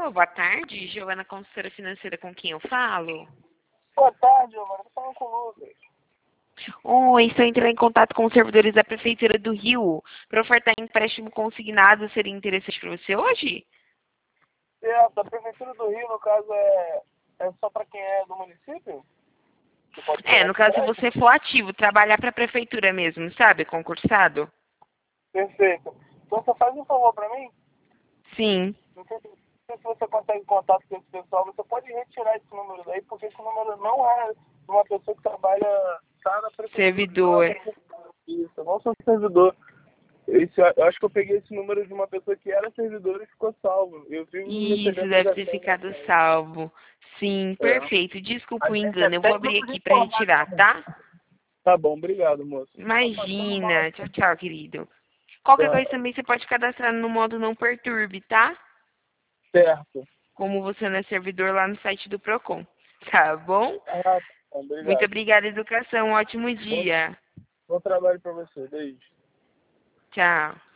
Alô, boa tarde, Giovana, consultora financeira, com quem eu falo? Boa tarde, Giovana. Tô falando com o Lucas. Oi, estou entrando em contato com os servidores da Prefeitura do Rio para ofertar empréstimo consignado. Seria interessante para você hoje? Certo, a Prefeitura do Rio, no caso, é só para quem é do município? Que pode pegar No esse caso, se empréstimo? você for ativo, trabalhar para a Prefeitura mesmo, sabe? Concursado? Perfeito. Então você faz um favor para mim? Sim. Não sei se você consegue contato com esse pessoal. Você pode retirar esse número daí, porque esse número não é de uma pessoa que trabalha, tá na Prefeitura. Não é Servidor. isso, eu não sou servidor. Eu acho que eu peguei esse número de uma pessoa que era servidora e ficou salvo. Eu vivo Isso, recebendo deve ter ligação. ficado salvo. Sim, É. perfeito. Desculpa A o gente é engano. Eu vou abrir técnico de aqui para retirar, informação. tá? Tá bom, obrigado, moço. Tá passando mal Imagina. Tchau, aqui. tchau, querido. Qualquer Tá. coisa também você pode cadastrar no modo não perturbe, tá? Certo. Como você não é servidor lá no site do Procon. Tá bom? Ah, tá bom, Muito obrigado. obrigada, educação. Um ótimo Bom, dia. bom trabalho pra você. Beijo. Tchau.